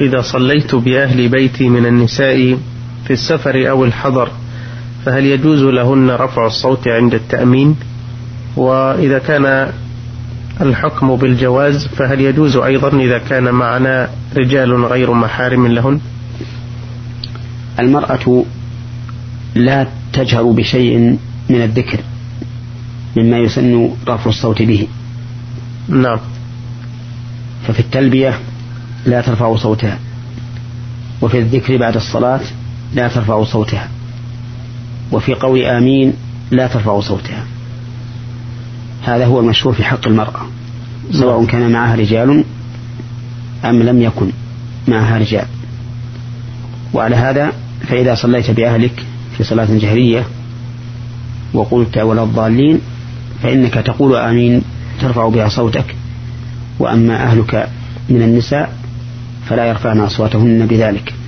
إذا صليت بأهل بيتي من النساء في السفر أو الحضر فهل يجوز لهن رفع الصوت عند التأمين؟ وإذا كان الحكم بالجواز فهل يجوز أيضا إذا كان معنا رجال غير محارم لهن؟ المرأة لا تجهر بشيء من الذكر مما يسن رفع الصوت به. نعم. ففي التلبية لا ترفع صوتها، وفي الذكر بعد الصلاة لا ترفع صوتها، وفي قول آمين لا ترفع صوتها. هذا هو المشهور في حق المرأة سواء كان معها رجال أم لم يكن معها رجال. وعلى هذا فإذا صليت بأهلك في صلاة جهرية وقلت ولا الضالين فإنك تقول آمين ترفع بها صوتك، وأما أهلك من النساء فلا يرفعن أصواتهن بذلك.